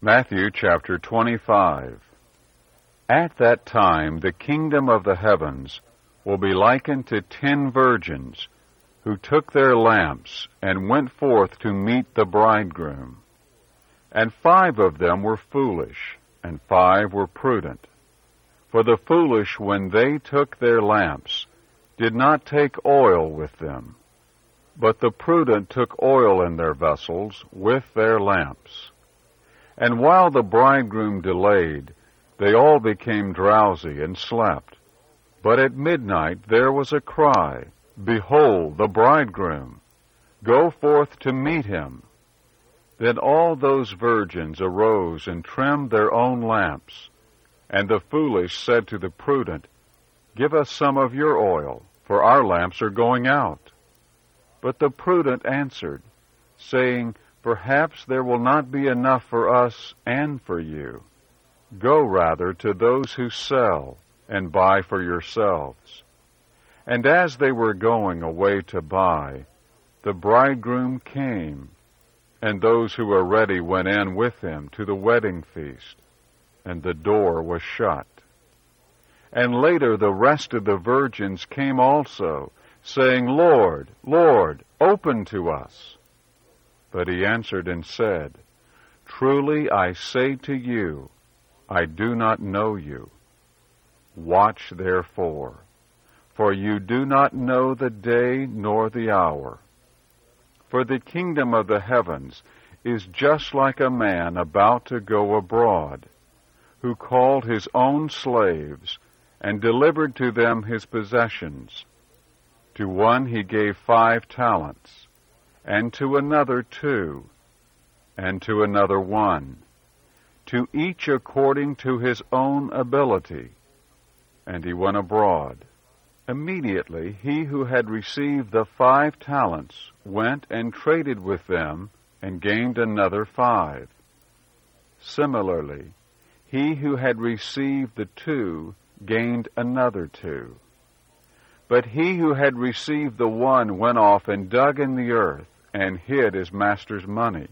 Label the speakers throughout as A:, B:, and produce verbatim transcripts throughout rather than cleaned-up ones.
A: Matthew chapter twenty-five. At that time the kingdom of the heavens will be likened to ten virgins who took their lamps and went forth to meet the bridegroom. And five of them were foolish, and five were prudent. For the foolish, when they took their lamps, did not take oil with them, but the prudent took oil in their vessels with their lamps. And while the bridegroom delayed, they all became drowsy and slept. But at midnight there was a cry, Behold, the bridegroom! Go forth to meet him. Then all those virgins arose and trimmed their own lamps. And the foolish said to the prudent, Give us some of your oil, for our lamps are going out. But the prudent answered, saying, Perhaps there will not be enough for us and for you. Go rather to those who sell, and buy for yourselves. And as they were going away to buy, the bridegroom came, and those who were ready went in with him to the wedding feast, and the door was shut. And later the rest of the virgins came also, saying, Lord, Lord, open to us. But he answered and said, Truly I say to you, I do not know you. Watch therefore, for you do not know the day nor the hour. For the kingdom of the heavens is just like a man about to go abroad, who called his own slaves and delivered to them his possessions. To one he gave five talents, and to another two, and to another one, to each according to his own ability. And he went abroad. Immediately he who had received the five talents went and traded with them, and gained another five. Similarly, he who had received the two gained another two. But he who had received the one went off and dug in the earth, and hid his master's money.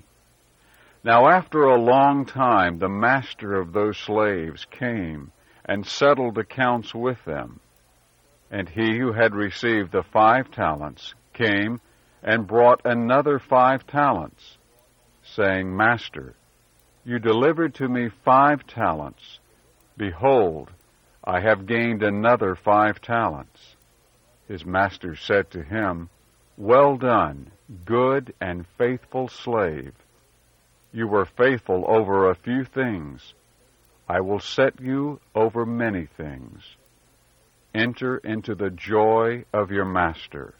A: Now after a long time the master of those slaves came and settled accounts with them. And he who had received the five talents came and brought another five talents, saying, Master, you delivered to me five talents. Behold, I have gained another five talents. His master said to him, Well done, good and faithful slave. You were faithful over a few things. I will set you over many things. Enter into the joy of your master.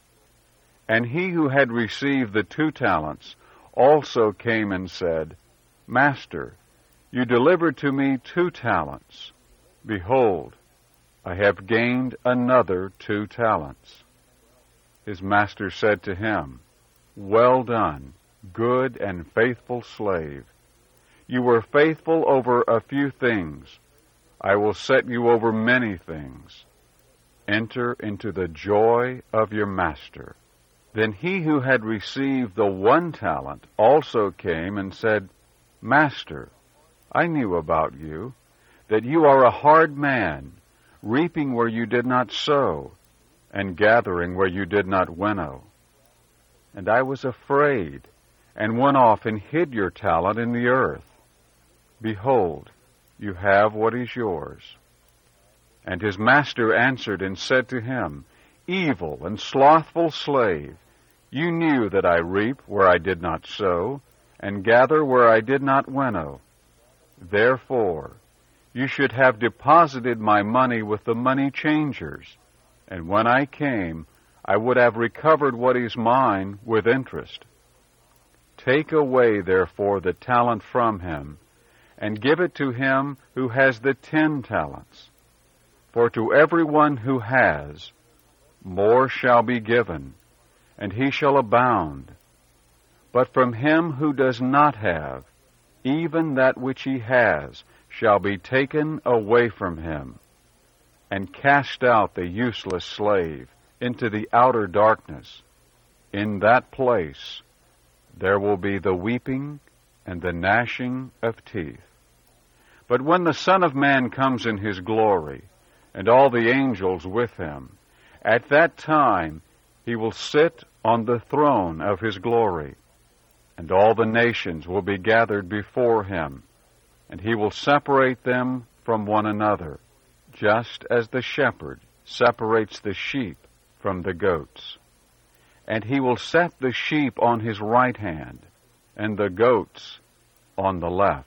A: And he who had received the two talents also came and said, Master, you delivered to me two talents. Behold, I have gained another two talents. His master said to him, Well done, good and faithful slave. You were faithful over a few things. I will set you over many things. Enter into the joy of your master. Then he who had received the one talent also came and said, Master, I knew about you, that you are a hard man, reaping where you did not sow, and gathering where you did not winnow. And I was afraid, and went off and hid your talent in the earth. Behold, you have what is yours. And his master answered and said to him, Evil and slothful slave, you knew that I reap where I did not sow, and gather where I did not winnow. Therefore, you should have deposited my money with the money changers, and when I came, I would have recovered what is mine with interest. Take away, therefore, the talent from him, and give it to him who has the ten talents. For to everyone who has, more shall be given, and he shall abound. But from him who does not have, even that which he has shall be taken away from him. And cast out the useless slave into the outer darkness. In that place there will be the weeping and the gnashing of teeth. But when the Son of Man comes in his glory, and all the angels with him, at that time he will sit on the throne of his glory, and all the nations will be gathered before him, and he will separate them from one another, just as the shepherd separates the sheep from the goats. And he will set the sheep on his right hand, and the goats on the left.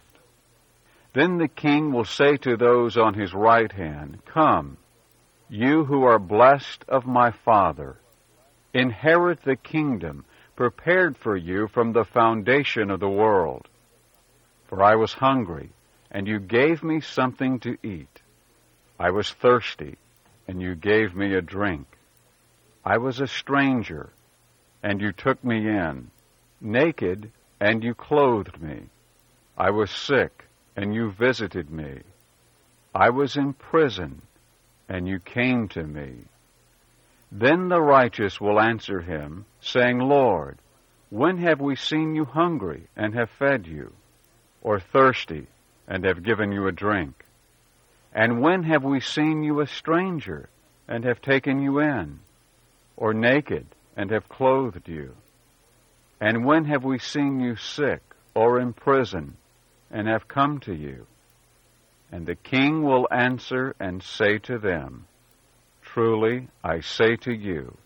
A: Then the king will say to those on his right hand, Come, you who are blessed of my Father, inherit the kingdom prepared for you from the foundation of the world. For I was hungry, and you gave me something to eat. I was thirsty, and you gave me a drink. I was a stranger, and you took me in, naked, and you clothed me. I was sick, and you visited me. I was in prison, and you came to me. Then the righteous will answer him, saying, Lord, when have we seen you hungry, and have fed you, or thirsty, and have given you a drink? And when have we seen you a stranger, and have taken you in, or naked, and have clothed you? And when have we seen you sick, or in prison, and have come to you? And the king will answer and say to them, Truly I say to you,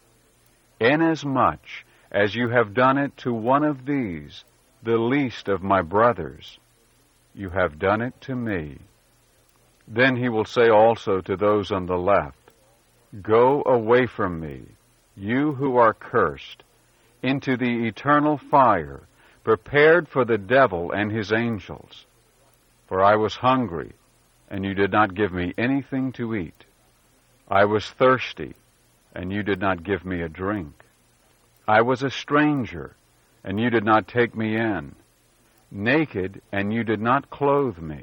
A: inasmuch as you have done it to one of these, the least of my brothers, you have done it to me. Then he will say also to those on the left, Go away from me, you who are cursed, into the eternal fire, prepared for the devil and his angels. For I was hungry, and you did not give me anything to eat. I was thirsty, and you did not give me a drink. I was a stranger, and you did not take me in. Naked, and you did not clothe me.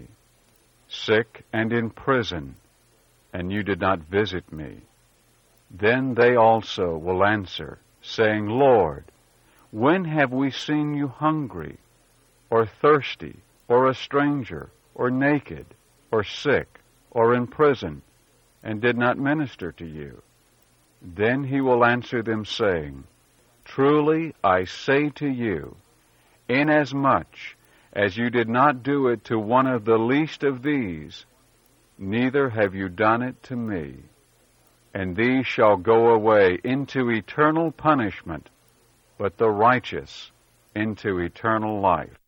A: Sick and in prison, and you did not visit me. Then they also will answer, saying, Lord, when have we seen you hungry, or thirsty, or a stranger, or naked, or sick, or in prison, and did not minister to you? Then he will answer them, saying, Truly I say to you, inasmuch as you did not do it to one of the least of these, neither have you done it to me. And these shall go away into eternal punishment, but the righteous into eternal life.